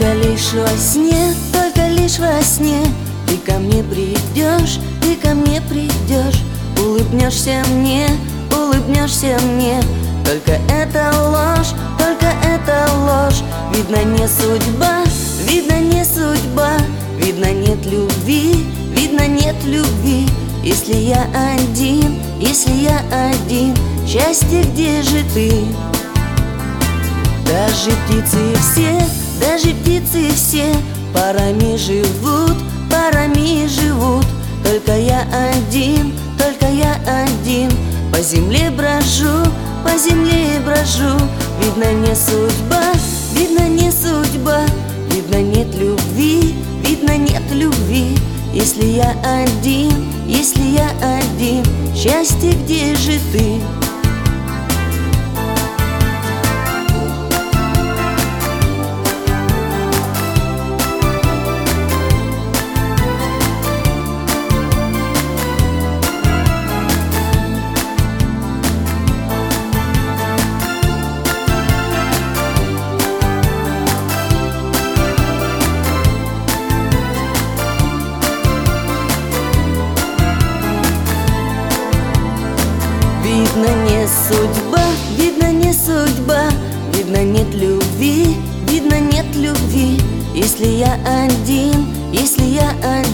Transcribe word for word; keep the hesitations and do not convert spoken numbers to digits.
Только лишь во сне, только лишь во сне ты ко мне придешь, ты ко мне придешь. Улыбнешься мне, улыбнешься мне. Только это ложь, только это ложь. Видно, не судьба, видно, не судьба. Видно, нет любви, видно, нет любви. Если я один, если я один, счастье, где же ты? Даже птицы все, даже птицы все парами живут, парами живут. Только я один, только я один, по земле брожу, по земле брожу. Видно, не судьба, видно, не судьба. Видно, нет любви, видно, нет любви. Если я один, если я один, счастье, где же ты? Видно, не судьба, видно, не судьба. Видно, нет любви, видно, нет любви. Если я один, если я